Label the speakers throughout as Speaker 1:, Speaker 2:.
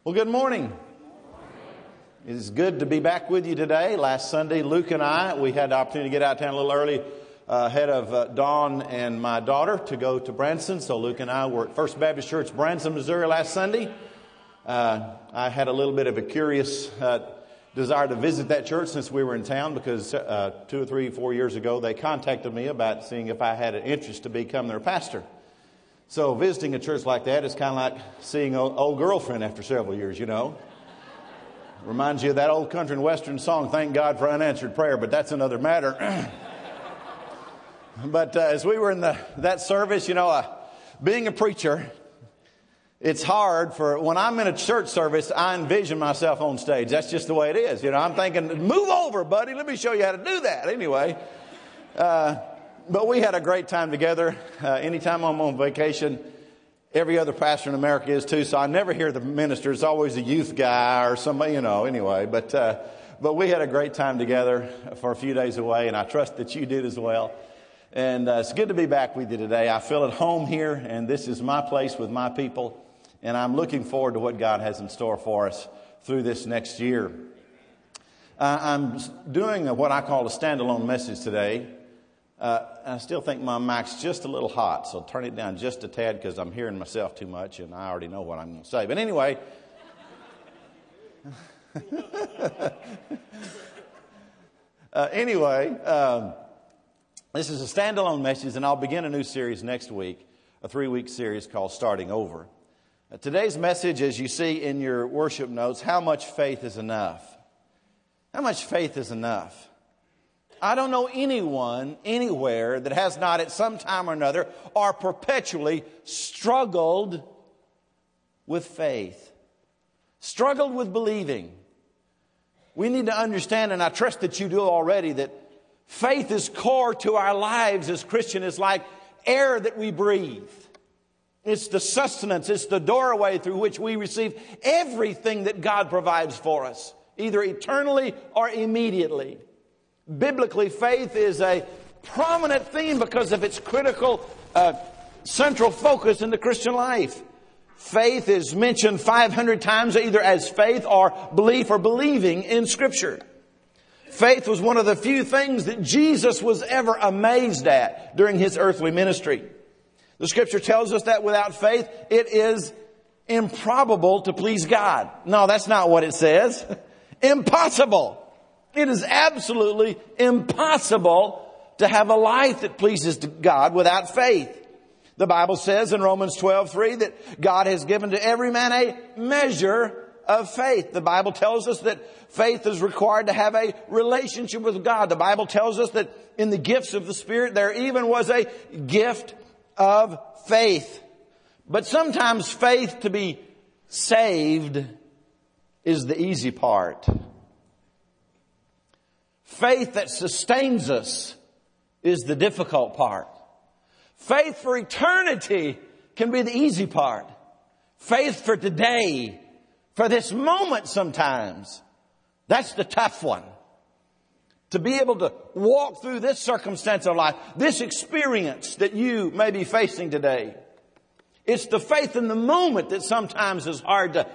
Speaker 1: Well, good morning. It is good to be back with you today. Last Sunday, Luke and I, we had the opportunity to get out of town a little early ahead of Dawn and my daughter to go to Branson. So Luke and I were at First Baptist Church, Branson, Missouri last Sunday. I had a little bit of a curious desire to visit that church since we were in town because 2 or 3, 4 years ago, they contacted me about seeing if I had an interest to become their pastor. So visiting a church like that is kind of like seeing an old girlfriend after several years, you know. Reminds you of that old country and western song, Thank God for Unanswered Prayer, but that's another matter. But as we were in that service, you know, being a preacher, it's hard for, when I'm in a church service, I envision myself on stage. That's just the way it is. You know, I'm thinking, move over, buddy. Let me show you how to do that. Anyway, but we had a great time together. Anytime I'm on vacation, every other pastor in America is too. So I never hear the minister. It's always a youth guy or somebody, you know, anyway. But we had a great time together for a few days away, and I trust that you did as well. And it's good to be back with you today. I feel at home here, and this is my place with my people. And I'm looking forward to what God has in store for us through this next year. I'm doing what I call a standalone message today. I still think my mic's just a little hot, so turn it down just a tad because I'm hearing myself too much and I already know what I'm going to say. But anyway, this is a standalone message, and I'll begin a new series next week, a 3-week series called Starting Over. Today's message, as you see in your worship notes, how much faith is enough? How much faith is enough? I don't know anyone anywhere that has not at some time or another or perpetually struggled with faith, struggled with believing. We need to understand, and I trust that you do already, that faith is core to our lives as Christians. It's like air that we breathe. It's the sustenance, it's the doorway through which we receive everything that God provides for us, either eternally or immediately. Biblically, faith is a prominent theme because of its critical central focus in the Christian life. Faith is mentioned 500 times either as faith or belief or believing in Scripture. Faith was one of the few things that Jesus was ever amazed at during His earthly ministry. The Scripture tells us that without faith, it is improbable to please God. No, that's not what it says. Impossible. It is absolutely impossible to have a life that pleases God without faith. The Bible says in Romans 12:3 that God has given to every man a measure of faith. The Bible tells us that faith is required to have a relationship with God. The Bible tells us that in the gifts of the Spirit there even was a gift of faith. But sometimes faith to be saved is the easy part. Faith that sustains us is the difficult part. Faith for eternity can be the easy part. Faith for today, for this moment sometimes, that's the tough one. To be able to walk through this circumstance of life, this experience that you may be facing today. It's the faith in the moment that sometimes is hard to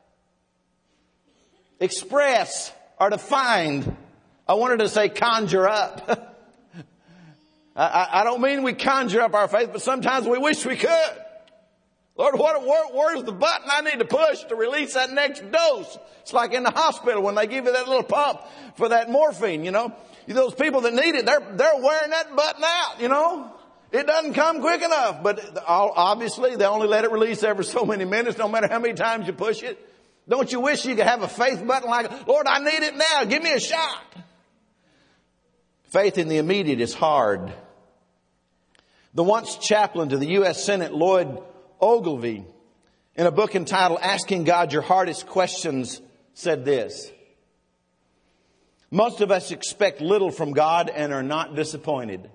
Speaker 1: express or to find. I wanted to say conjure up. I don't mean we conjure up our faith, but sometimes we wish we could. Lord, where's the button I need to push to release that next dose? It's like in the hospital when they give you that little pump for that morphine, you know. Those people that need it, they're wearing that button out, you know. It doesn't come quick enough, but obviously they only let it release every so many minutes, no matter how many times you push it. Don't you wish you could have a faith button like, Lord, I need it now. Give me a shot. Faith in the immediate is hard. The once chaplain to the U.S. Senate, Lloyd Ogilvie, in a book entitled Asking God Your Hardest Questions, said this: most of us expect little from God and are not disappointed.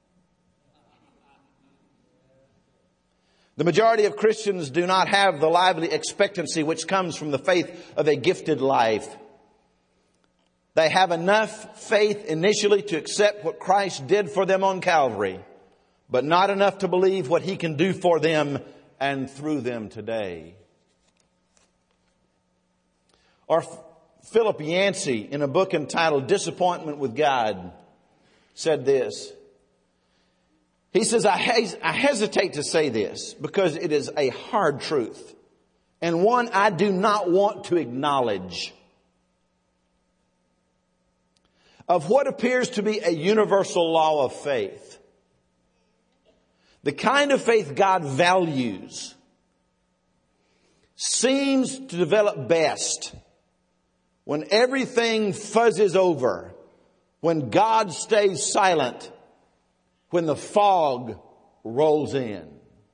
Speaker 1: The majority of Christians do not have the lively expectancy which comes from the faith of a gifted life. They have enough faith initially to accept what Christ did for them on Calvary, but not enough to believe what He can do for them and through them today. Or Philip Yancey, in a book entitled Disappointment with God, said this. He says, I hesitate to say this because it is a hard truth and one I do not want to acknowledge. Of what appears to be a universal law of faith, the kind of faith God values seems to develop best when everything fuzzes over, when God stays silent, when the fog rolls in.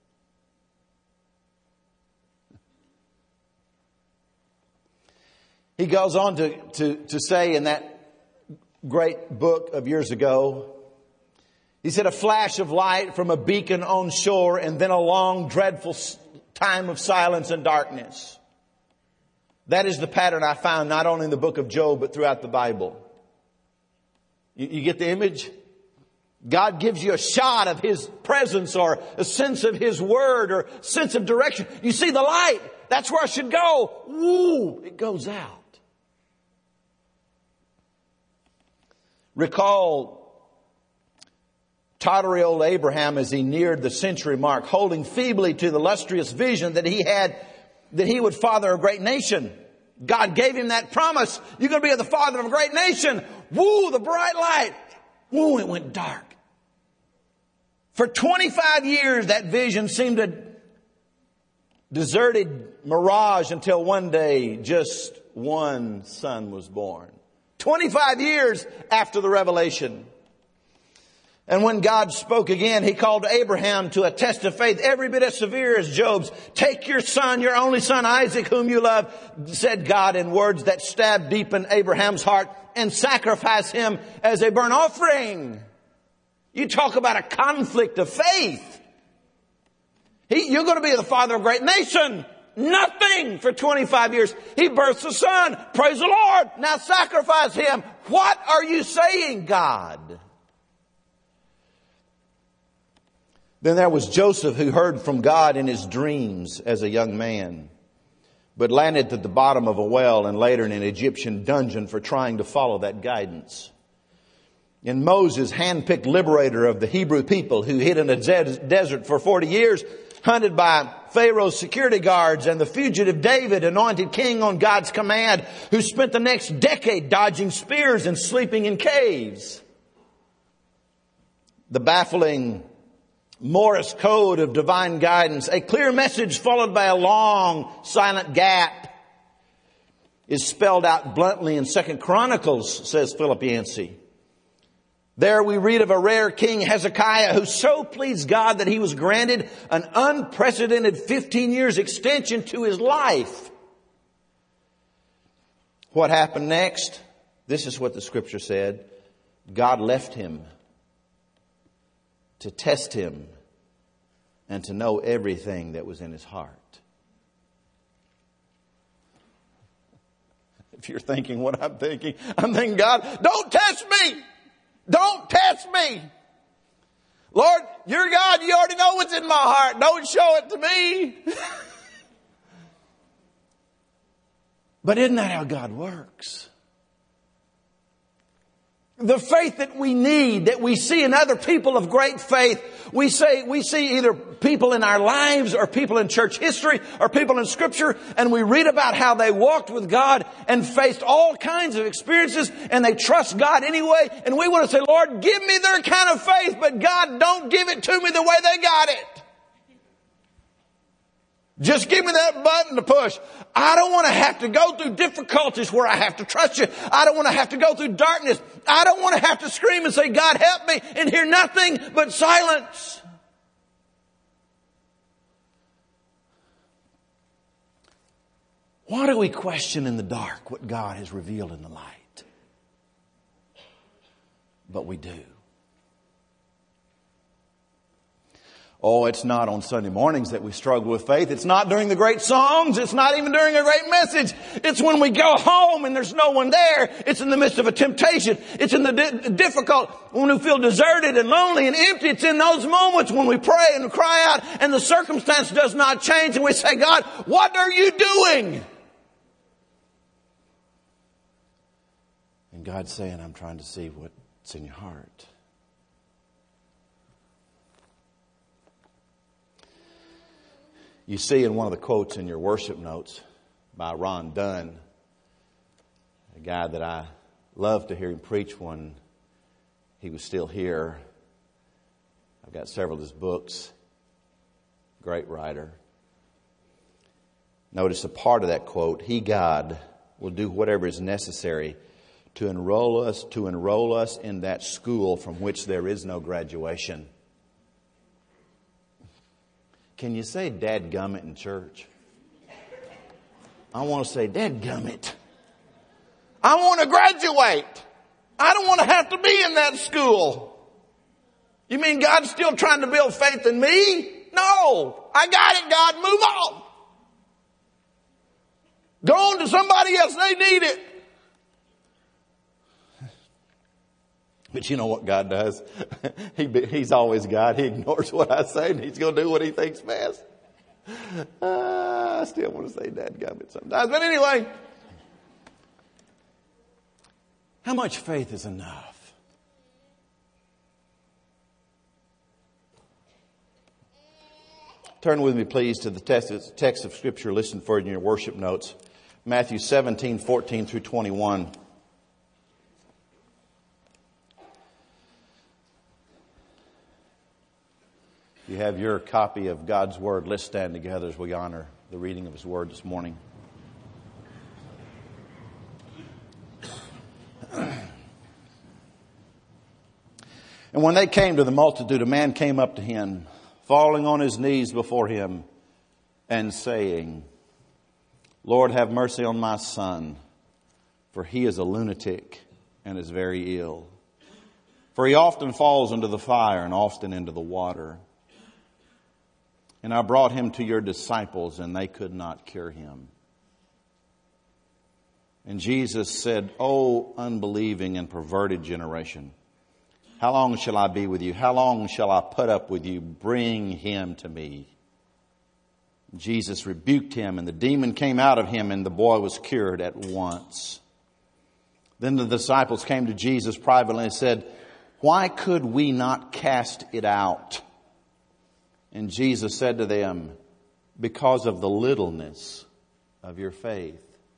Speaker 1: He goes on to say in that great book of years ago, he said, a flash of light from a beacon on shore and then a long, dreadful time of silence and darkness. That is the pattern I found not only in the book of Job, but throughout the Bible. You get the image? God gives you a shot of His presence or a sense of His word or sense of direction. You see the light. That's where I should go. Woo! It goes out. Recall tottery old Abraham as he neared the century mark, holding feebly to the lustrous vision that he had, that he would father a great nation. God gave him that promise. You're going to be the father of a great nation. Woo, the bright light. Woo, it went dark. For 25 years, that vision seemed a deserted mirage until one day just one son was born. 25 years after the revelation. And when God spoke again, He called Abraham to a test of faith every bit as severe as Job's. Take your son, your only son Isaac, whom you love, said God in words that stabbed deep in Abraham's heart, and sacrifice him as a burnt offering. You talk about a conflict of faith. You're going to be the father of a great nation. Nothing for 25 years. He births a son. Praise the Lord. Now sacrifice him. What are you saying, God? Then there was Joseph, who heard from God in his dreams as a young man, but landed at the bottom of a well and later in an Egyptian dungeon for trying to follow that guidance. And Moses, handpicked liberator of the Hebrew people, who hid in a desert for 40 years, hunted by Pharaoh's security guards, and the fugitive David, anointed king on God's command, who spent the next decade dodging spears and sleeping in caves. The baffling Morse code of divine guidance, a clear message followed by a long silent gap, is spelled out bluntly in 2 Chronicles, says Philip Yancey. There we read of a rare king, Hezekiah, who so pleased God that he was granted an unprecedented 15 years extension to his life. What happened next? This is what the scripture said. God left him to test him and to know everything that was in his heart. If you're thinking what I'm thinking, God, don't test me! Don't test me! Lord, you're God, you already know what's in my heart. Don't show it to me. But isn't that how God works? The faith that we need, that we see in other people of great faith, we see either people in our lives or people in church history or people in Scripture, and we read about how they walked with God and faced all kinds of experiences, and they trust God anyway. And we want to say, Lord, give me their kind of faith, but God, don't give it to me the way they got it. Just give me that button to push. I don't want to have to go through difficulties where I have to trust you. I don't want to have to go through darkness. I don't want to have to scream and say, God, help me, and hear nothing but silence. Why do we question in the dark what God has revealed in the light? But we do. Oh, it's not on Sunday mornings that we struggle with faith. It's not during the great songs. It's not even during a great message. It's when we go home and there's no one there. It's in the midst of a temptation. It's in the difficult, when we feel deserted and lonely and empty. It's in those moments when we pray and cry out and the circumstance does not change and we say, God, what are you doing? And God's saying, I'm trying to see what's in your heart. You see in one of the quotes in your worship notes by Ron Dunn, a guy that I loved to hear him preach when he was still here. I've got several of his books. Great writer. Notice a part of that quote. He, God, will do whatever is necessary to enroll us in that school from which there is no graduation. Can you say dadgummit in church? I want to say dadgummit. I want to graduate. I don't want to have to be in that school. You mean God's still trying to build faith in me? No. I got it, God. Move on. Go on to somebody else. They need it. But you know what God does? He's always God. He ignores what I say and He's going to do what He thinks best. I still want to say dadgummit sometimes. But anyway, how much faith is enough? Turn with me, please, to the text of Scripture listed for you in your worship notes. Matthew 17:14 through 21. You have your copy of God's Word. Let's stand together as we honor the reading of His Word this morning. And when they came to the multitude, a man came up to Him, falling on his knees before Him, and saying, Lord, have mercy on my son, for he is a lunatic and is very ill. For he often falls into the fire and often into the water. And I brought him to your disciples, and they could not cure him. And Jesus said, O unbelieving and perverted generation, how long shall I be with you? How long shall I put up with you? Bring him to me. Jesus rebuked him, and the demon came out of him, and the boy was cured at once. Then the disciples came to Jesus privately and said, why could we not cast it out? And Jesus said to them, because of the littleness of your faith.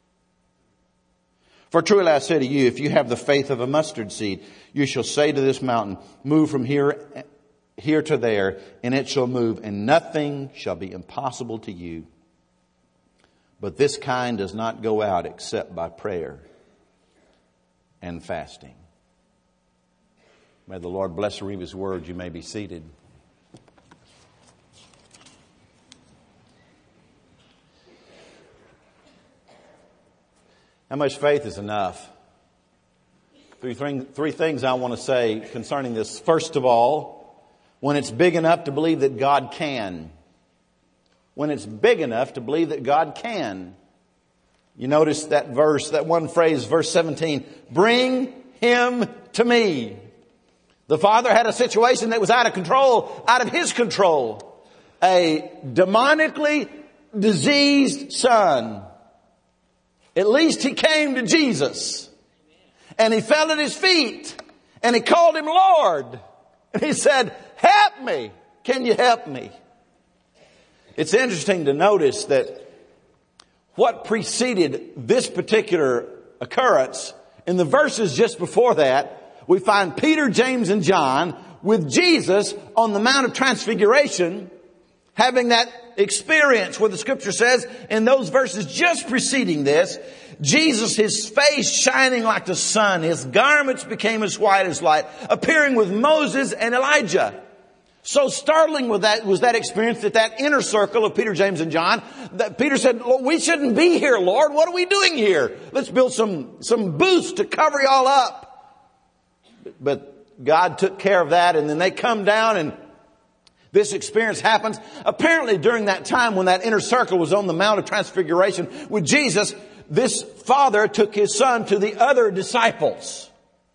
Speaker 1: For truly I say to you, if you have the faith of a mustard seed, you shall say to this mountain, move from here to there, and it shall move, and nothing shall be impossible to you. But this kind does not go out except by prayer and fasting. May the Lord bless and read His word. You may be seated. How much faith is enough? Three things I want to say concerning this. First of all, when it's big enough to believe that God can. When it's big enough to believe that God can. You notice that verse, that one phrase, verse 17. Bring him to me. The father had a situation that was out of control, out of his control. A demonically diseased son. At least he came to Jesus. And he fell at His feet. And he called Him Lord. And he said, help me. Can you help me? It's interesting to notice that what preceded this particular occurrence, in the verses just before that, we find Peter, James, and John with Jesus on the Mount of Transfiguration, having that experience where the Scripture says in those verses just preceding this, Jesus, His face shining like the sun, His garments became as white as light, appearing with Moses and Elijah. So startling was that experience, that inner circle of Peter, James, and John, that Peter said, we shouldn't be here, Lord. What are we doing here? Let's build some booths to cover you all up. But God took care of that, and then they come down, and this experience happens. Apparently during that time when that inner circle was on the Mount of Transfiguration with Jesus, this father took his son to the other disciples.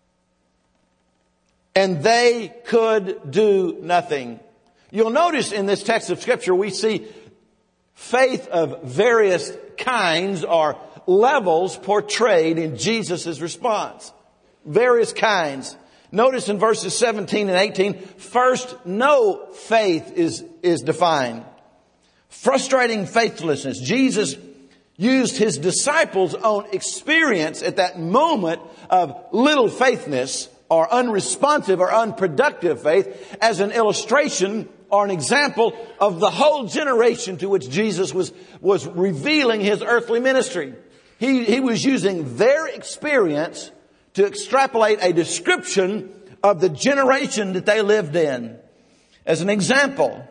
Speaker 1: And they could do nothing. You'll notice in this text of Scripture we see faith of various kinds or levels portrayed in Jesus' response. various kinds. Notice in verses 17 and 18, first, no faith is defined. Frustrating faithlessness. Jesus used his disciples' own experience at that moment of little faithness or unresponsive or unproductive faith as an illustration or an example of the whole generation to which Jesus was revealing his earthly ministry. He was using their experience to extrapolate a description of the generation that they lived in. As an example,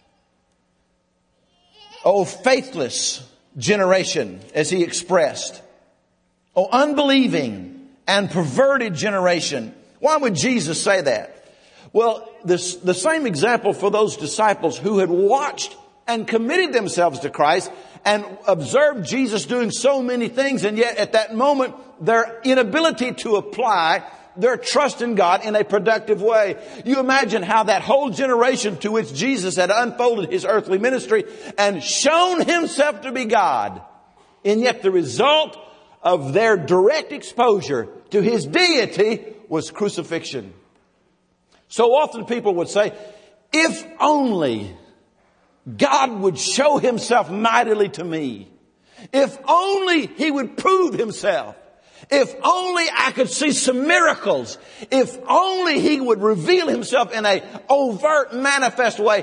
Speaker 1: oh, faithless generation, as he expressed. Oh, unbelieving and perverted generation. Why would Jesus say that? Well, the same example for those disciples who had watched and committed themselves to Christ and observed Jesus doing so many things, and yet at that moment, their inability to apply their trust in God in a productive way. You imagine how that whole generation to which Jesus had unfolded his earthly ministry and shown himself to be God, and yet the result of their direct exposure to his deity was crucifixion. So often people would say, if only God would show himself mightily to me. If only he would prove himself. If only I could see some miracles. If only he would reveal himself in a overt, manifest way.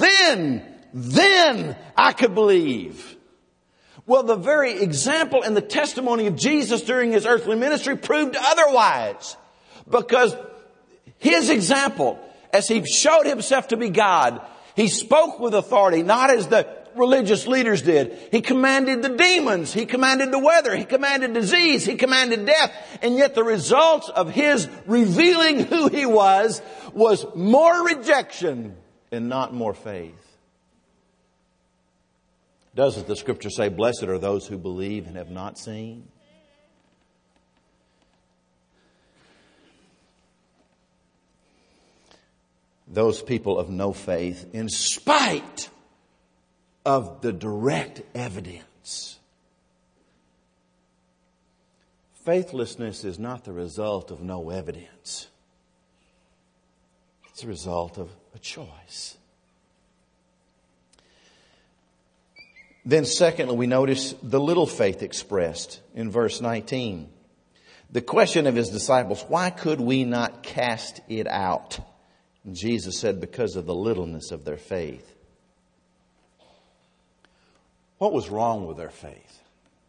Speaker 1: Then I could believe. Well, the very example and the testimony of Jesus during his earthly ministry proved otherwise. Because his example, as he showed himself to be God, he spoke with authority, not as the religious leaders did. He commanded the demons. He commanded the weather. He commanded disease. He commanded death. And yet the results of his revealing who he was more rejection and not more faith. Doesn't the scripture say, blessed are those who believe and have not seen? Those people of no faith, in spite of the direct evidence. Faithlessness is not the result of no evidence. It's a result of a choice. Then secondly, we notice the little faith expressed in verse 19. The question of his disciples, why could we not cast it out? And Jesus said, because of the littleness of their faith. What was wrong with their faith?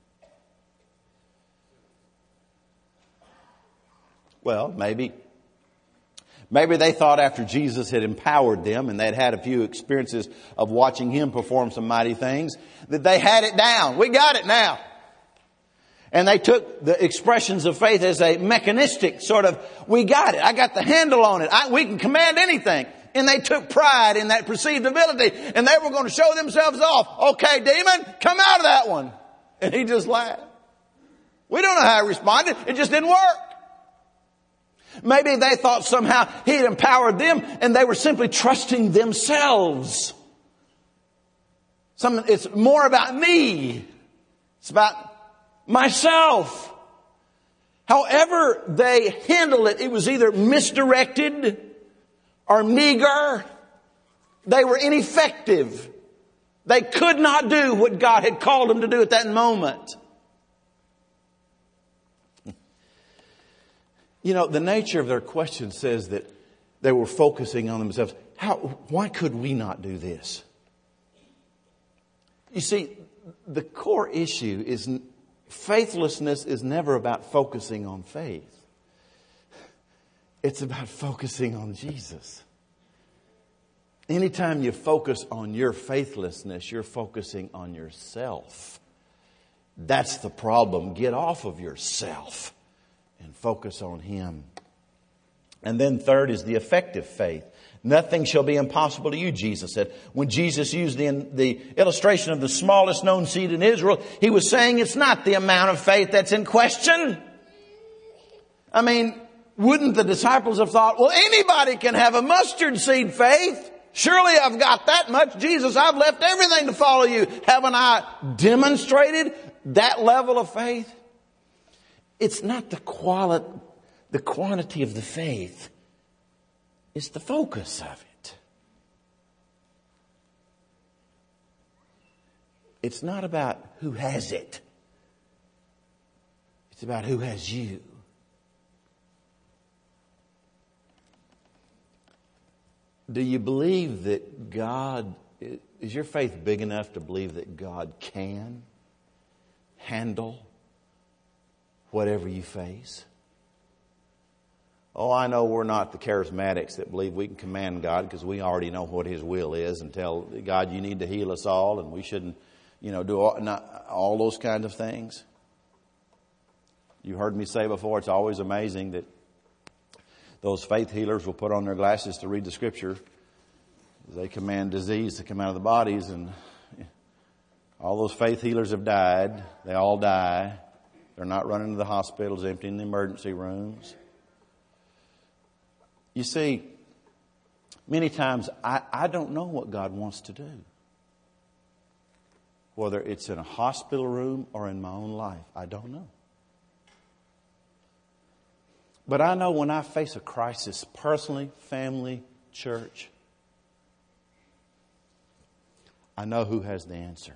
Speaker 1: Well, maybe they thought after Jesus had empowered them and they'd had a few experiences of watching him perform some mighty things, that they had it down. We got it now. And they took the expressions of faith as a mechanistic sort of, we got it. I got the handle on it. We can command anything. And they took pride in that perceived ability. And they were going to show themselves off. Okay, demon, come out of that one. And he just laughed. We don't know how he responded. It just didn't work. Maybe they thought somehow he had empowered them and they were simply trusting themselves. It's more about me. It's about myself. However they handled it, it was either misdirected or meager. They were ineffective. They could not do what God had called them to do at that moment. You know, the nature of their question says that they were focusing on themselves. Why could we not do this? You see, the core issue is faithlessness is never about focusing on faith. It's about focusing on Jesus. Anytime you focus on your faithlessness, you're focusing on yourself. That's the problem. Get off of yourself and focus on him. And then third is the effective faith. Nothing shall be impossible to you, Jesus said. When Jesus used the illustration of the smallest known seed in Israel, he was saying it's not the amount of faith that's in question. I mean, wouldn't the disciples have thought, well, anybody can have a mustard seed faith. Surely I've got that much. Jesus, I've left everything to follow you. Haven't I demonstrated that level of faith? It's not the The quantity of the faith is the focus of it. It's not about who has it. It's about who has you. Do you believe that God, is your faith big enough to believe that God can handle whatever you face? Oh, I know we're not the charismatics that believe we can command God because we already know what His will is and tell God you need to heal us all and we shouldn't, do all those kinds of things. You heard me say before, it's always amazing that those faith healers will put on their glasses to read the Scripture. They command disease to come out of the bodies, and all those faith healers have died. They all die. They're not running to the hospitals, emptying the emergency rooms. You see, many times I don't know what God wants to do. Whether it's in a hospital room or in my own life, I don't know. But I know when I face a crisis, personally, family, church, I know who has the answer.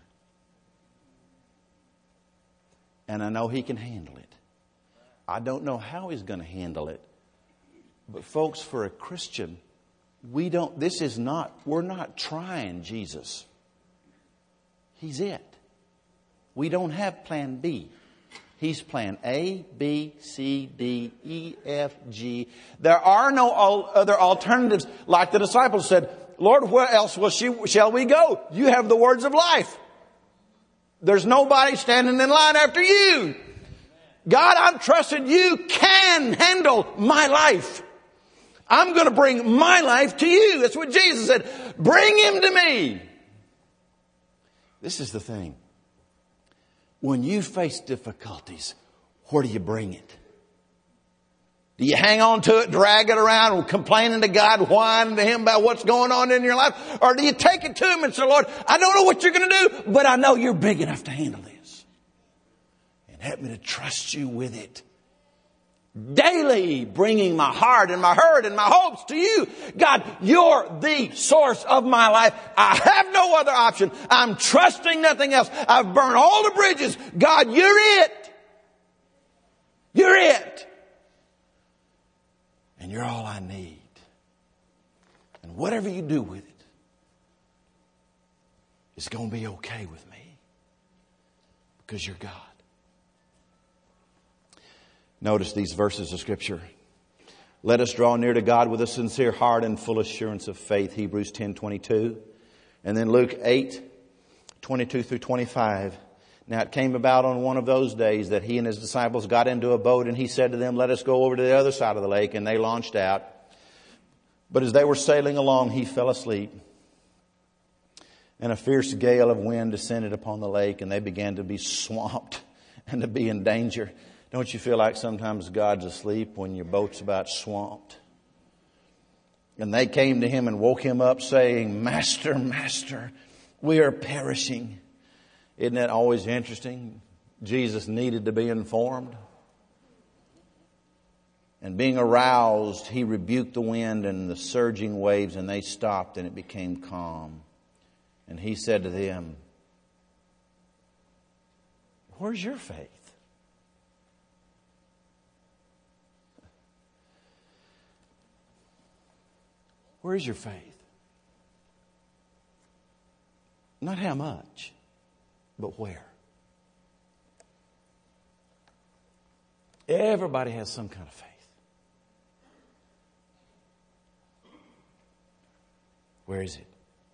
Speaker 1: And I know He can handle it. I don't know how He's going to handle it. But folks, for a Christian, we're not trying Jesus. He's it. We don't have plan B. He's plan A, B, C, D, E, F, G. There are no other alternatives. Like the disciples said, Lord, where else shall we go? You have the words of life. There's nobody standing in line after you. God, I'm trusting you can handle my life. I'm going to bring my life to you. That's what Jesus said. Bring him to me. This is the thing. When you face difficulties, where do you bring it? Do you hang on to it, drag it around, complaining to God, whining to Him about what's going on in your life? Or do you take it to Him and say, Lord, I don't know what you're going to do, but I know you're big enough to handle this. And help me to trust you with it. Daily bringing my heart and my hurt and my hopes to you. God, you're the source of my life. I have no other option. I'm trusting nothing else. I've burned all the bridges. God, you're it. You're it. And you're all I need. And whatever you do with it, it's going to be okay with me. Because you're God. Notice these verses of Scripture. Let us draw near to God with a sincere heart and full assurance of faith. Hebrews 10:22. And then Luke 8:22 through 25. Now it came about on one of those days that he and his disciples got into a boat, and he said to them, let us go over to the other side of the lake. And they launched out. But as they were sailing along, he fell asleep. And a fierce gale of wind descended upon the lake, and they began to be swamped and to be in danger. Don't you feel like sometimes God's asleep when your boat's about swamped? And they came to him and woke him up saying, Master, Master, we are perishing. Isn't that always interesting? Jesus needed to be informed. And being aroused, he rebuked the wind and the surging waves, and they stopped and it became calm. And he said to them, where's your faith? Where's your faith? Not how much, but where. Everybody has some kind of faith. Where is it?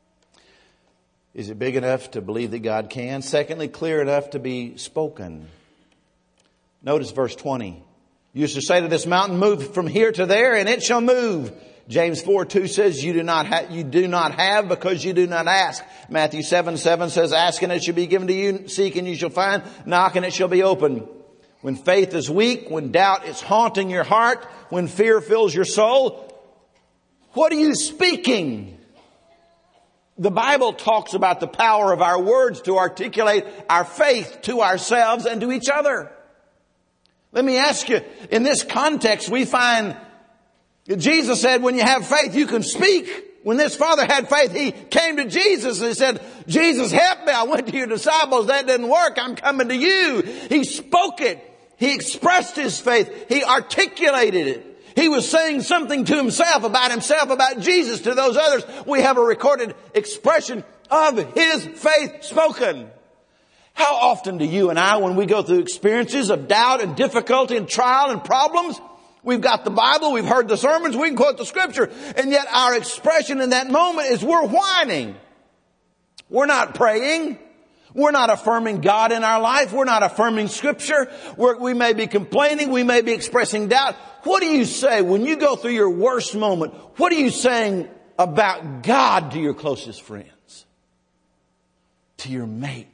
Speaker 1: Is it big enough to believe that God can? Secondly, clear enough to be spoken. Notice verse 20. You shall say to this mountain, move from here to there, and it shall move. James 4:2 says, you do not have because you do not ask. Matthew 7:7 says, ask and it shall be given to you. Seek and you shall find. Knock and it shall be open. When faith is weak, when doubt is haunting your heart, when fear fills your soul, what are you speaking? The Bible talks about the power of our words to articulate our faith to ourselves and to each other. Let me ask you, in this context, we find Jesus said, when you have faith, you can speak. When this father had faith, he came to Jesus and he said, Jesus, help me. I went to your disciples. That didn't work. I'm coming to you. He spoke it. He expressed his faith. He articulated it. He was saying something to himself, about Jesus. To those others, we have a recorded expression of his faith spoken. How often do you and I, when we go through experiences of doubt and difficulty and trial and problems, we've got the Bible, we've heard the sermons, we can quote the Scripture, and yet our expression in that moment is we're whining. We're not praying. We're not affirming God in our life. We're not affirming Scripture. We may be complaining. We may be expressing doubt. What do you say when you go through your worst moment? What are you saying about God to your closest friends? To your mate?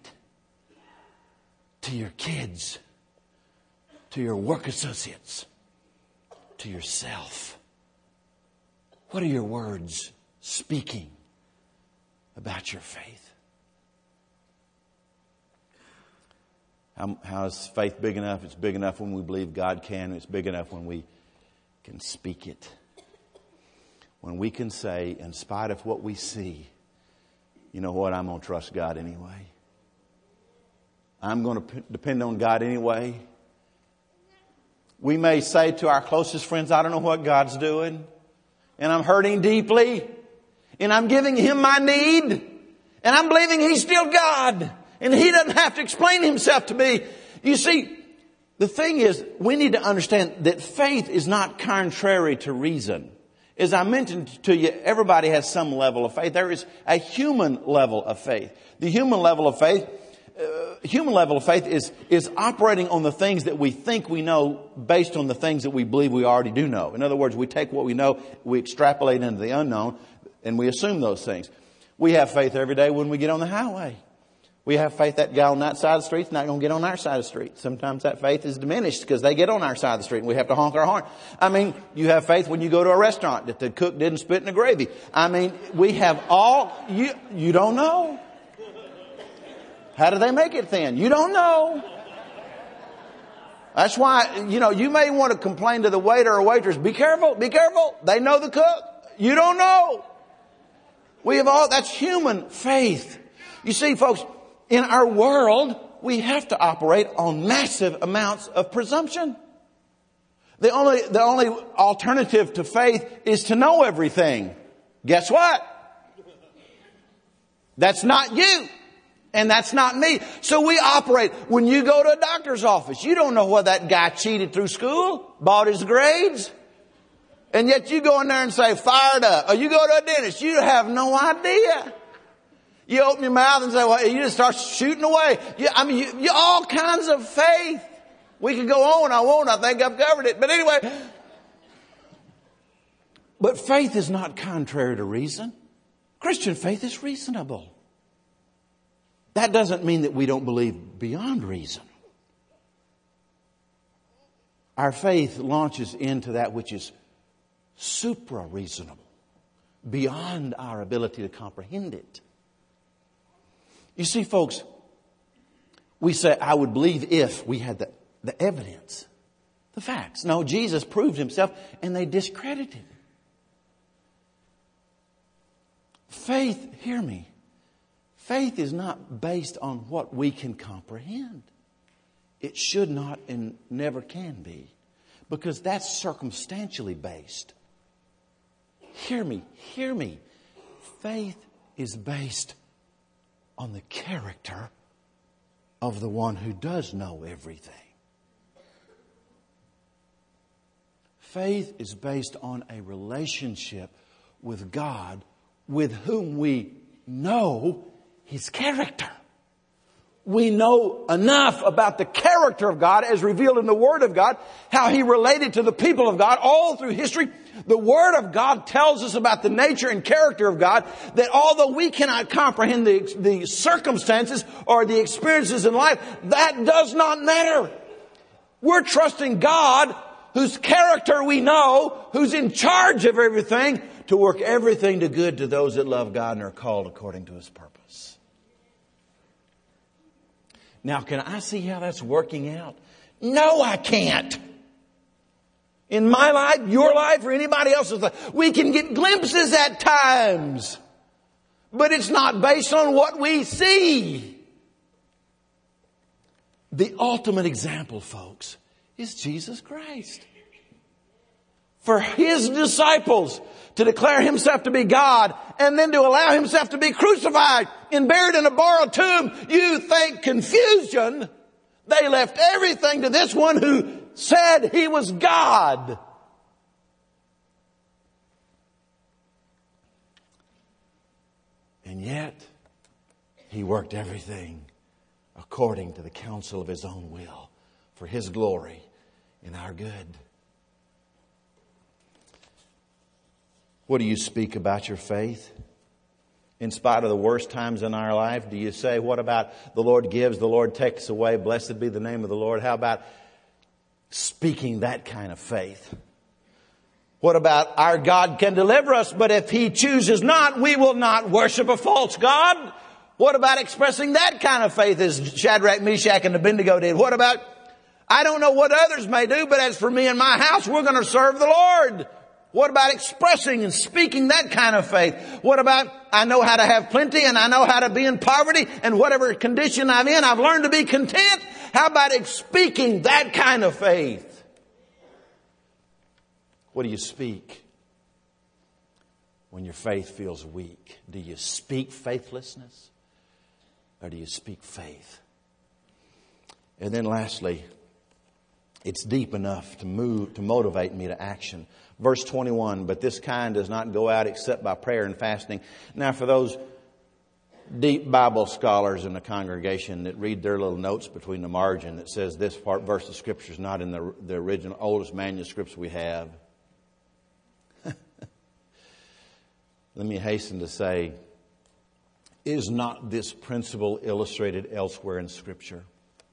Speaker 1: To your kids? To your work associates? To yourself? What are your words speaking about your faith? How is faith big enough? It's big enough when we believe God can. It's big enough when we can speak it. When we can say, in spite of what we see, you know what, I'm going to trust God anyway. I'm going to depend on God anyway. We may say to our closest friends, I don't know what God's doing. And I'm hurting deeply. And I'm giving Him my need. And I'm believing He's still God. And He doesn't have to explain Himself to me. You see, the thing is, we need to understand that faith is not contrary to reason. As I mentioned to you, everybody has some level of faith. There is a human level of faith. The human level of faith is operating on the things that we think we know based on the things that we believe we already do know. In other words, we take what we know, we extrapolate into the unknown, and we assume those things. We have faith every day when we get on the highway. We have faith that guy on that side of the street is not going to get on our side of the street. Sometimes that faith is diminished because they get on our side of the street and we have to honk our horn. I mean, you have faith when you go to a restaurant that the cook didn't spit in the gravy. I mean, we have you don't know. How do they make it thin? You don't know. That's why, you may want to complain to the waiter or waitress. Be careful, be careful. They know the cook. You don't know. That's human faith. You see, folks, in our world, we have to operate on massive amounts of presumption. The only alternative to faith is to know everything. Guess what? That's not you. And that's not me. So we operate. When you go to a doctor's office, you don't know whether that guy cheated through school, bought his grades. And yet you go in there and say, fired up. Or you go to a dentist, you have no idea. You open your mouth and say, well, you just start shooting away. You all kinds of faith. We could go on. I won't. I think I've covered it. But anyway. But faith is not contrary to reason. Christian faith is reasonable. That doesn't mean that we don't believe beyond reason. Our faith launches into that which is supra-reasonable, beyond our ability to comprehend it. You see, folks, we say, I would believe if we had the evidence, the facts. No, Jesus proved Himself and they discredited Him. Faith, hear me, faith is not based on what we can comprehend. It should not and never can be, because that's circumstantially based. Hear me. Faith is based on the character of the one who does know everything. Faith is based on a relationship with God with whom we know His character. We know enough about the character of God as revealed in the Word of God, how He related to the people of God all through history. The Word of God tells us about the nature and character of God, that although we cannot comprehend the circumstances or the experiences in life, that does not matter. We're trusting God, whose character we know, who's in charge of everything, to work everything to good to those that love God and are called according to His purpose. Now, can I see how that's working out No, I can't. In my life, your life, or anybody else's life, we can get glimpses at times. But it's not based on what we see. The ultimate example, folks, is Jesus Christ. For His disciples to declare Himself to be God and then to allow Himself to be crucified and buried in a borrowed tomb, you think confusion? They left everything to this one who said He was God. And yet, He worked everything according to the counsel of His own will for His glory and our good. What do you speak about your faith? In spite of the worst times in our life, do you say, what about the Lord gives, the Lord takes away, blessed be the name of the Lord? How about speaking that kind of faith? What about our God can deliver us, but if He chooses not, we will not worship a false God? What about expressing that kind of faith as Shadrach, Meshach, and Abednego did? What about, I don't know what others may do, but as for me and my house, we're going to serve the Lord. What about expressing and speaking that kind of faith? What about, I know how to have plenty and I know how to be in poverty, and whatever condition I'm in, I've learned to be content. How about speaking that kind of faith? What do you speak when your faith feels weak? Do you speak faithlessness or do you speak faith? And then lastly, it's deep enough to motivate me to action. Verse 21, but this kind does not go out except by prayer and fasting. Now for those deep Bible scholars in the congregation that read their little notes between the margin that says this verse of Scripture is not in the original oldest manuscripts we have. Let me hasten to say, is not this principle illustrated elsewhere in Scripture?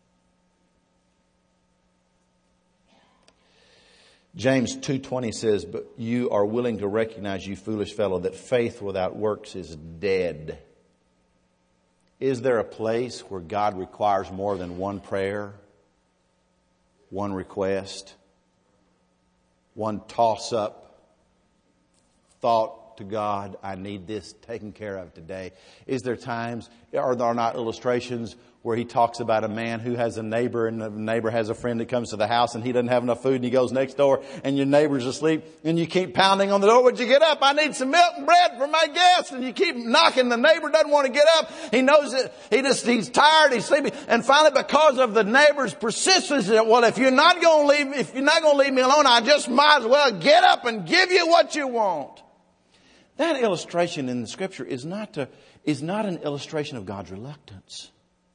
Speaker 1: James 2:20 says, but you are willing to recognize, you foolish fellow, that faith without works is dead. Is there a place where God requires more than one prayer, one request, one toss-up thought to God, I need this taken care of today? Is there times, are there not illustrations where He talks about a man who has a neighbor, and the neighbor has a friend that comes to the house and he doesn't have enough food, and he goes next door and your neighbor's asleep and you keep pounding on the door, would you get up? I need some milk and bread for my guests. And you keep knocking. The neighbor doesn't want to get up. He knows that he's tired, he's sleeping. And finally, because of the neighbor's persistence, well, if you're not going to leave me alone, I just might as well get up and give you what you want. That illustration in the Scripture is not an illustration of God's reluctance.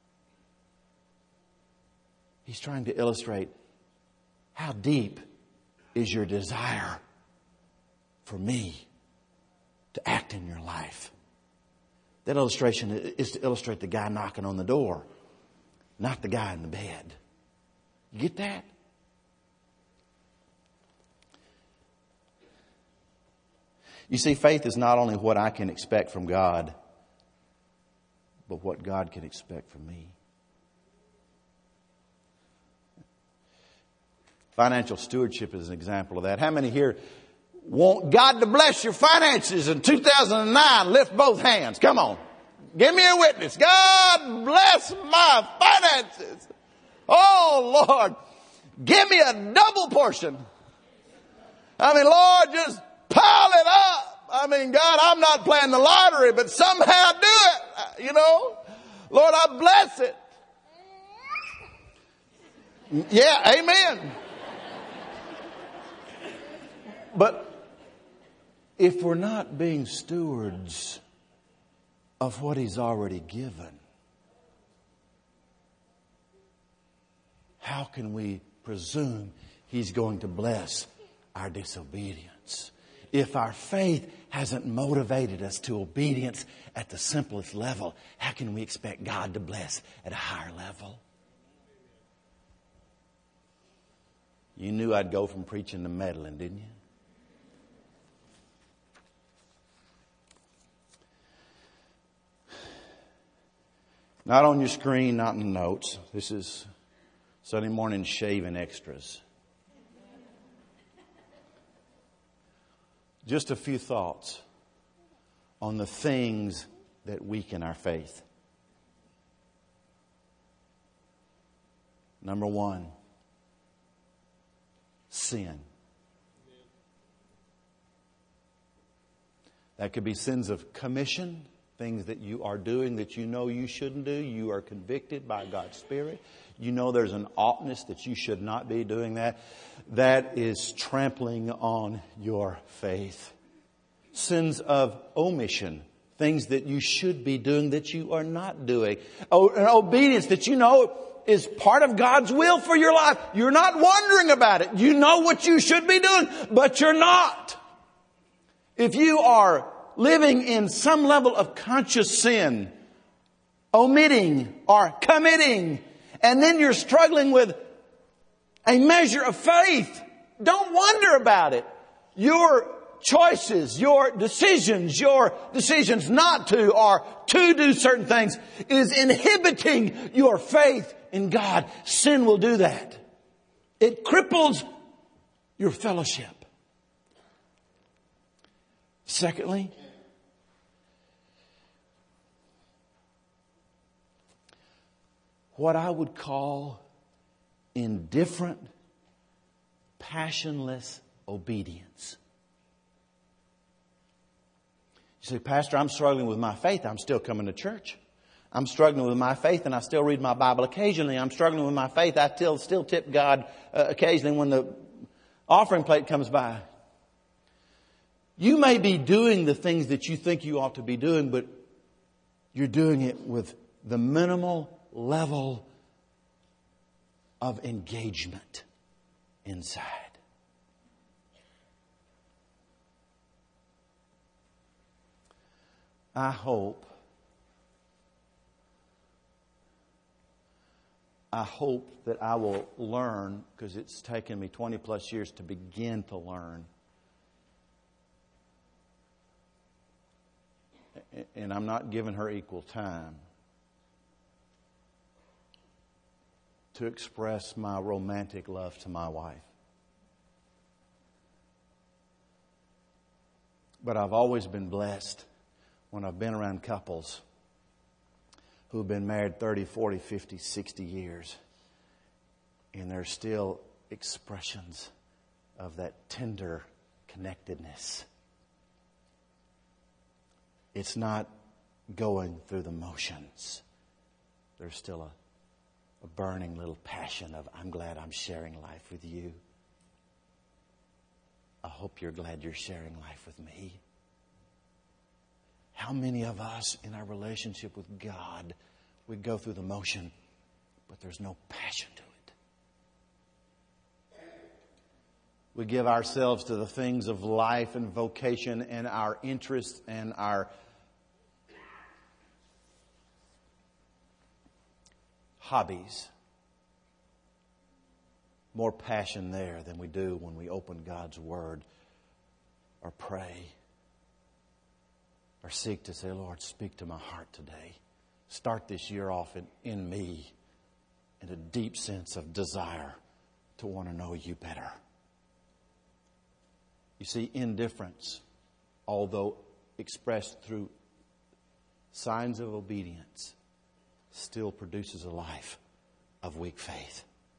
Speaker 1: He's trying to illustrate how deep is your desire for me to act in your life. That illustration is to illustrate the guy knocking on the door, not the guy in the bed. You get that? You see, faith is not only what I can expect from God, but what God can expect from me. Financial stewardship is an example of that. How many here want God to bless your finances in 2009? Lift both hands. Come on. Give me a witness. God bless my finances. Oh, Lord, give me a double portion. I mean, Lord, just pile it up. I mean, God, I'm not playing the lottery, but somehow do it. You know, Lord, I bless it. Yeah, amen. But if we're not being stewards of what He's already given, how can we presume He's going to bless our disobedience? If our faith hasn't motivated us to obedience at the simplest level, how can we expect God to bless at a higher level? You knew I'd go from preaching to meddling, didn't you? Not on your screen, not in the notes. This is Sunday morning shaving extras. Just a few thoughts on the things that weaken our faith. Number one, sin. That could be sins of commission, things that you are doing that you know you shouldn't do. You are convicted by God's Spirit. You know there's an oughtness that you should not be doing that. That is trampling on your faith. Sins of omission, things that you should be doing that you are not doing. An obedience that you know is part of God's will for your life. You're not wondering about it. You know what you should be doing, but you're not. If you are living in some level of conscious sin, omitting or committing, and then you're struggling with a measure of faith, don't wonder about it. Your choices, your decisions not to or to do certain things is inhibiting your faith in God. Sin will do that. It cripples your fellowship. Secondly, what I would call indifferent, passionless obedience. You say, Pastor, I'm struggling with my faith. I'm still coming to church. I'm struggling with my faith and I still read my Bible occasionally. I'm struggling with my faith. I still tip God occasionally when the offering plate comes by. You may be doing the things that you think you ought to be doing, but you're doing it with the minimal level of engagement inside. I hope that I will learn, because it's taken me 20 plus years to begin to learn. And I'm not giving her equal time to express my romantic love to my wife. But I've always been blessed when I've been around couples who've been married 30, 40, 50, 60 years. And there's still expressions of that tender connectedness. It's not going through the motions. There's still a burning little passion of, I'm glad I'm sharing life with you. I hope you're glad you're sharing life with me. How many of us in our relationship with God, we go through the motion, but there's no passion to it. We give ourselves to the things of life and vocation and our interests and our hobbies. More passion there than we do when we open God's Word or pray or seek to say, Lord, speak to my heart today. Start this year off in me in a deep sense of desire to want to know you better. You see, indifference, although expressed through signs of obedience, still produces a life of weak faith.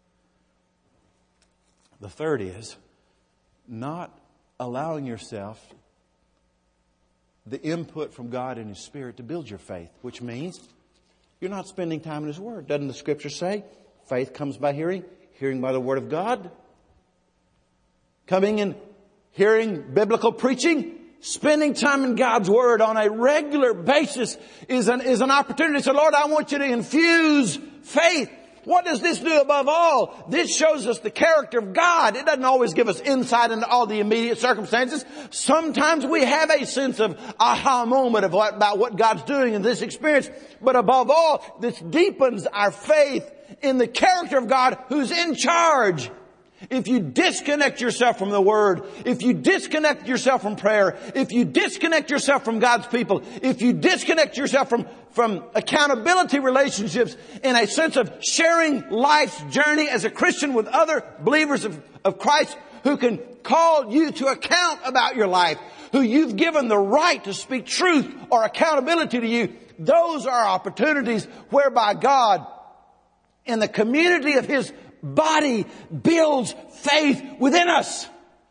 Speaker 1: The third is not allowing yourself the input from God and His Spirit to build your faith, which means you're not spending time in His Word. Doesn't the Scripture say faith comes by hearing, hearing by the Word of God? Coming and hearing biblical preaching, spending time in God's Word on a regular basis is an opportunity to say, Lord, I want you to infuse faith. What does this do above all? This shows us the character of God. It doesn't always give us insight into all the immediate circumstances. Sometimes we have a sense of aha moment about what God's doing in this experience. But above all, this deepens our faith in the character of God who's in charge. if you disconnect yourself from the Word, if you disconnect yourself from prayer, if you disconnect yourself from God's people, if you disconnect yourself from accountability relationships in a sense of sharing life's journey as a Christian with other believers of Christ who can call you to account about your life, who you've given the right to speak truth or accountability to you, those are opportunities whereby God, in the community of His body, builds faith within us.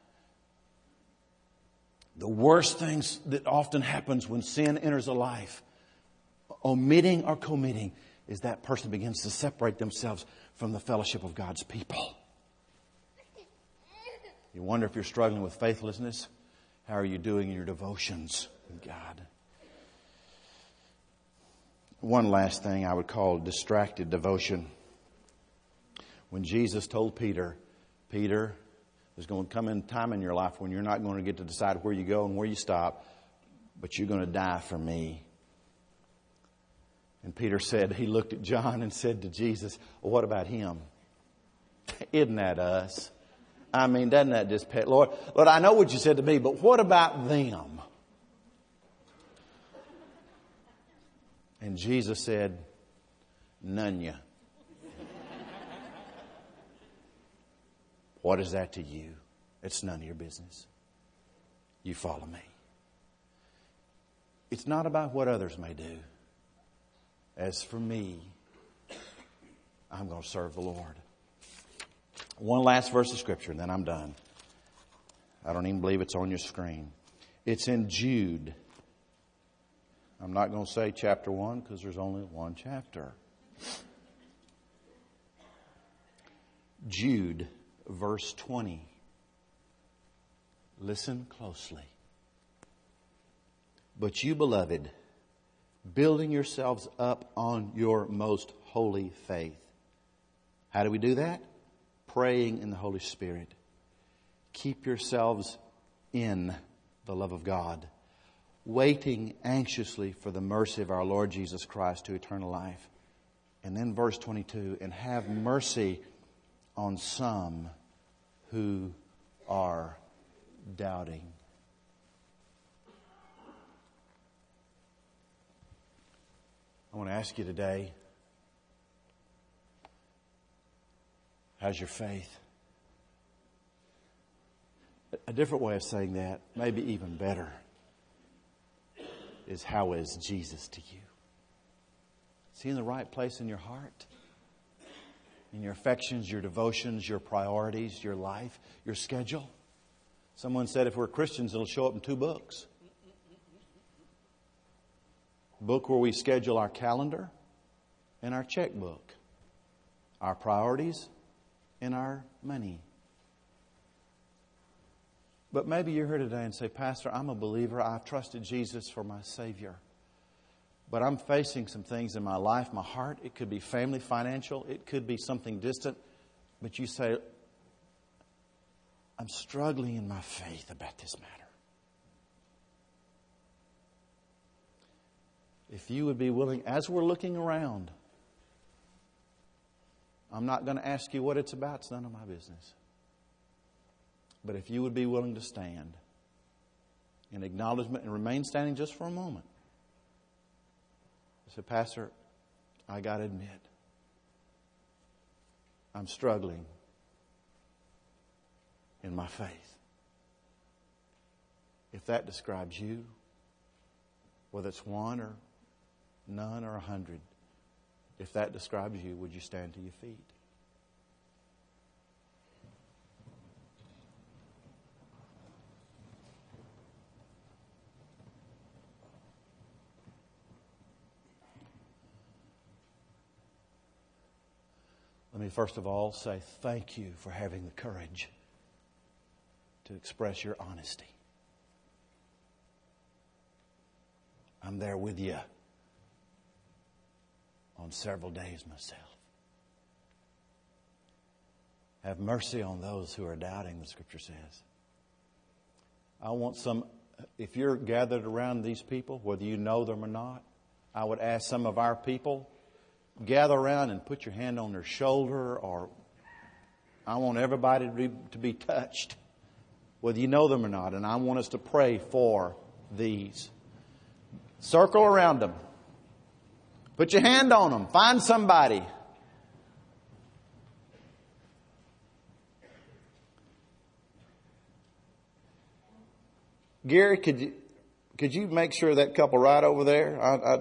Speaker 1: The worst things that often happens when sin enters a life, omitting or committing, is that person begins to separate themselves from the fellowship of God's people. You wonder if you're struggling with faithlessness. How are you doing in your devotions with God? One last thing I would call distracted devotion. When Jesus told Peter, Peter, there's going to come a time in your life when you're not going to get to decide where you go and where you stop, but you're going to die for me. And Peter said, he looked at John and said to Jesus, well, what about him? Isn't that us? I mean, doesn't that just pet? Lord, I know what you said to me, but what about them? And Jesus said, none ya. What is that to you? It's none of your business. You follow me. It's not about what others may do. As for me, I'm going to serve the Lord. One last verse of Scripture, and then I'm done. I don't even believe it's on your screen. It's in Jude. I'm not going to say chapter 1 because there's only one chapter. Jude, verse 20. Listen closely. But you, beloved, building yourselves up on your most holy faith. How do we do that? Praying in the Holy Spirit. Keep yourselves in the love of God, waiting anxiously for the mercy of our Lord Jesus Christ to eternal life. And then verse 22, and have mercy on some who are doubting. I want to ask you today, how's your faith? A different way of saying that, maybe even better, is how is Jesus to you? Is He in the right place in your heart? In your affections, your devotions, your priorities, your life, your schedule? Someone said if we're Christians, it'll show up in 2 books. A book where we schedule our calendar and our checkbook, our priorities and our money. But maybe you're here today and say, Pastor, I'm a believer. I've trusted Jesus for my Savior. But I'm facing some things in my life, my heart. It could be family, financial. It could be something distant. But you say, I'm struggling in my faith about this matter. If you would be willing, as we're looking around, I'm not going to ask you what it's about. It's none of my business. But if you would be willing to stand in acknowledgement and remain standing just for a moment. I said, Pastor, I got to admit, I'm struggling in my faith. If that describes you, whether it's 1 or none or 100, if that describes you, would you stand to your feet? Let me first of all say thank you for having the courage to express your honesty. I'm there with you on several days myself. Have mercy on those who are doubting, the Scripture says. I want if you're gathered around these people, whether you know them or not, I would ask some of our people, gather around and put your hand on their shoulder or I want everybody to be touched, whether you know them or not. And I want us to pray for these. Circle around them. Put your hand on them. Find somebody. Gary, could you make sure that couple right over there?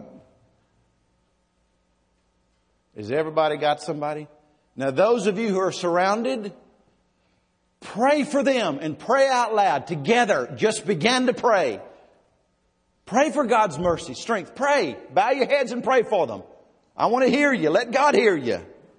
Speaker 1: Has everybody got somebody? Now, those of you who are surrounded, pray for them and pray out loud together. Just begin to pray. Pray for God's mercy, strength. Pray. Bow your heads and pray for them. I want to hear you. Let God hear you.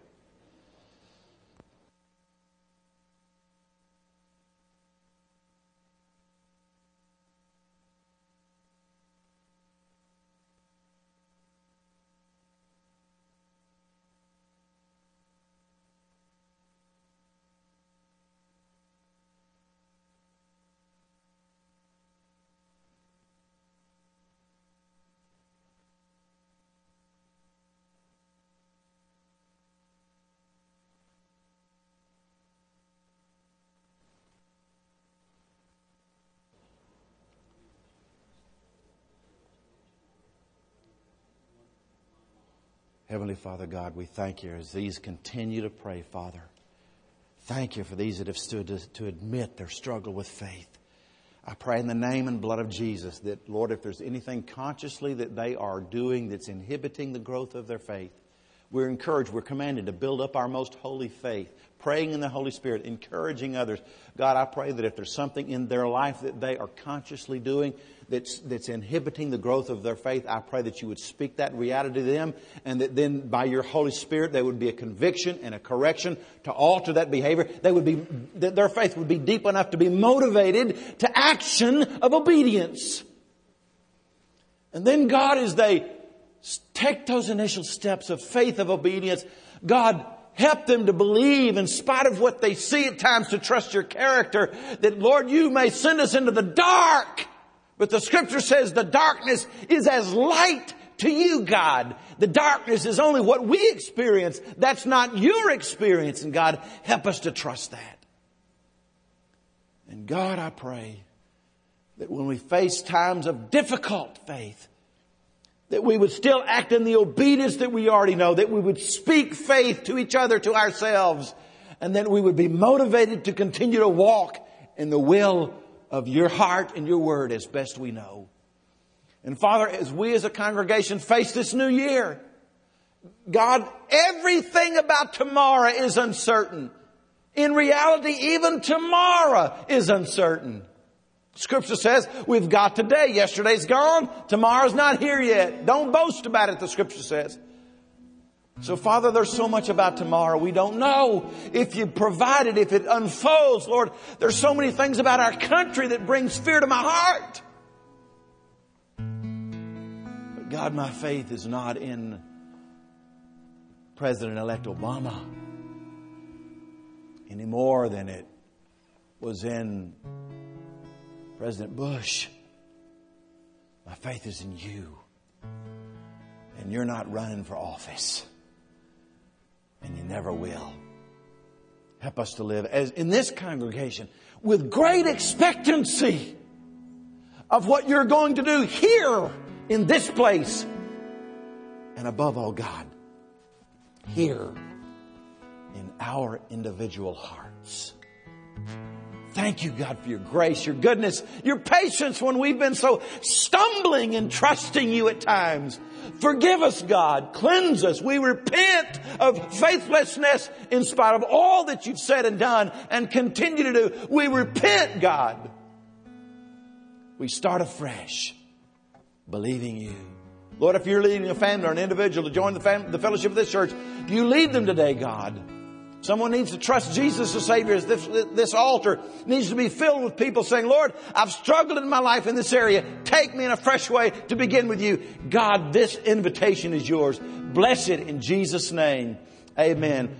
Speaker 1: Heavenly Father God, we thank you as these continue to pray, Father. Thank you for these that have stood to admit their struggle with faith. I pray in the name and blood of Jesus that, Lord, if there's anything consciously that they are doing that's inhibiting the growth of their faith, we're encouraged, we're commanded to build up our most holy faith, praying in the Holy Spirit, encouraging others. God, I pray that if there's something in their life that they are consciously doing that's inhibiting the growth of their faith, I pray that you would speak that reality to them, and that then by your Holy Spirit there would be a conviction and a correction to alter that behavior. That their faith would be deep enough to be motivated to action of obedience. And then God, as they take those initial steps of faith, of obedience, God, help them to believe in spite of what they see at times, to trust your character, that, Lord, you may send us into the dark. But the Scripture says the darkness is as light to you, God. The darkness is only what we experience. That's not your experience. And God, help us to trust that. And God, I pray that when we face times of difficult faith, that we would still act in the obedience that we already know, that we would speak faith to each other, to ourselves, and that we would be motivated to continue to walk in the will of your heart and your word as best we know. And Father, as we as a congregation face this new year, God, everything about tomorrow is uncertain. In reality, even tomorrow is uncertain. Scripture says we've got today. Yesterday's gone. Tomorrow's not here yet. Don't boast about it, the Scripture says. So, Father, there's so much about tomorrow we don't know. If you provide it, if it unfolds, Lord, there's so many things about our country that brings fear to my heart. But God, my faith is not in President-elect Obama any more than it was in President Bush. My faith is in you. And you're not running for office. And you never will. Help us to live as in this congregation with great expectancy of what you're going to do here in this place. And above all, God, here in our individual hearts. Thank you, God, for your grace, your goodness, your patience when we've been so stumbling in trusting you at times. Forgive us, God. Cleanse us. We repent of faithlessness in spite of all that you've said and done and continue to do. We repent, God. We start afresh, believing you. Lord, if you're leading a family or an individual to join the fellowship of this church, you lead them today, God. Someone needs to trust Jesus as Savior. This altar needs to be filled with people saying, Lord, I've struggled in my life in this area. Take me in a fresh way to begin with you. God, this invitation is yours. Bless it in Jesus' name. Amen.